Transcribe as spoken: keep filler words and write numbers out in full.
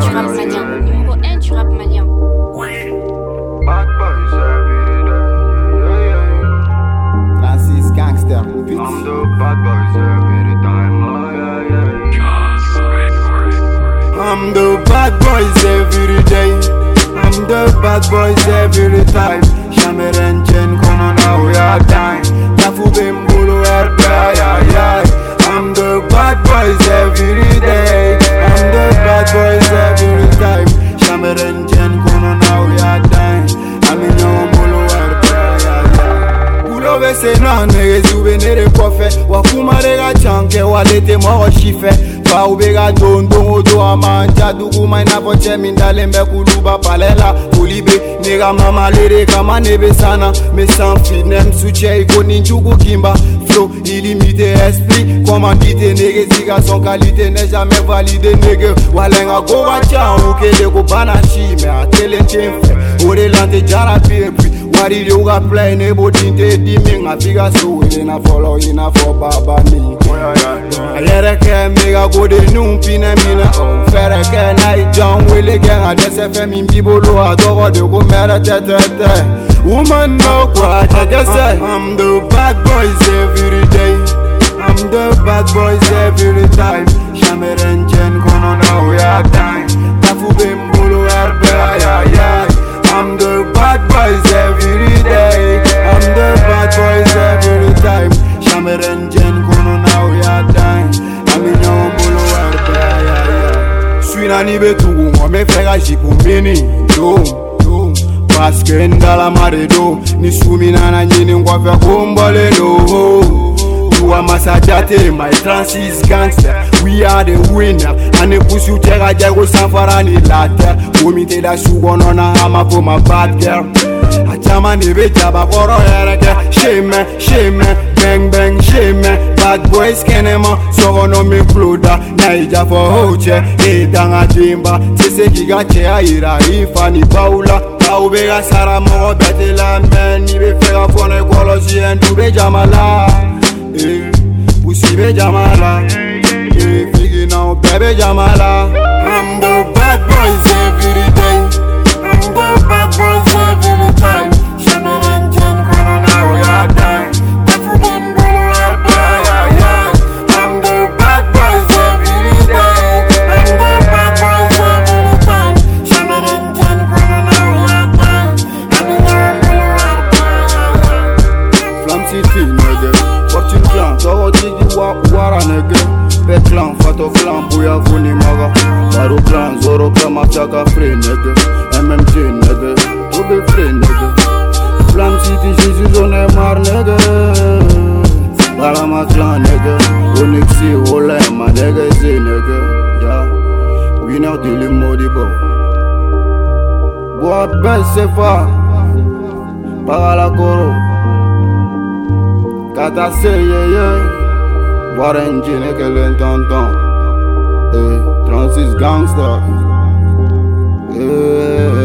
du rap malien. Numéro un du rap malien. Bad boys every day. Francis Gangster. I'm the bad boys every time. Oh, yeah, yeah. I'm the bad boys every day. I'm the bad boys every time. Shameren chen kono na uya time. Tafu bembulu erbe ay ay ay. I'm the bad boys every day. I'm the bad boys every time. Shameren chen kono na uya time. I'm in your bulu erbe ay ay ay. Ulo bese na nege zube nere kofe. Wakumare ga chanke walete mo shife. Fa ubega don don odo amanja dugu maina poche mindale mbekuluba palela ulibe nega mama lere kama nebe sana me sans finem suche iko ninjugu kimba flow illimité esprit commandité nege ziga son qualité n'est jamais validé nege walenga go wacha ukele ko banashi me atele chemfe ore lande jara puis wari le uga play ne bodinte dimi ngafiga so ile na follow ina for baba ni ayere ke mega go de numpi na mina o fere ke na John Willie gang a dese fe min bibolo adoro de go mere tete woman no kwa dese I'm the bad boys every day I'm the bad boys every time Shameren chen kono na we have time tafu bembolo erbe ay ay ay I'm the bad boys every day I'm the bad boys every time Shameren chen kono na we have time I'm in your bolo erbe ay ay ay Suis na ni betugu mo me fera jipu mini do do parce que ndala maredo ni sumina na nyini ngwa fe kombole do You are Masajate, my Francis Gangster. We are the winner. And the push you tell I go Sanfarani latte. Umite da sugono na hama for my bad girl. Achama nebe jaba koro ereke. Shame, shame, bang bang, shame. Bad boys kenema, sogono me floda. Naija for hoche, edanga jimba. Tese giga chea ira ifani paula. Paubega sara mo betela men. Nibe fega fone kolosi en dube jamala. Eh, pussy be jamala. Eh, figgy now, baby jamala. I'm the bad boys every day. I'm the bad boys every time. Shameren chen kono na we are dying. Tafu bembulu erbe ay ay ay. I'm the bad boys every day. I'm the bad boys every time. Shameren chen kono na we are dying. I'm in your bulu erbe ay ay ay. Flam City nigga. Fortune clan, Toro Tigi Wara nigga. Pet clan, Fato clan, Bouya Vuni Maga. Baro clan, Zoro clan, Mafjaka free nigga. M M J nigga, Ube free nigga. Flam City, Jesus on a mar nigga. Barama clan nigga. Onyxi, Ola, my nigga, Z nigga. Yeah, we now dealing modibo. Bois best sefa. Pagala Koro. Kata say yeah yeah Warren Jine ke l'entendant Eh, Francis Gangster Eh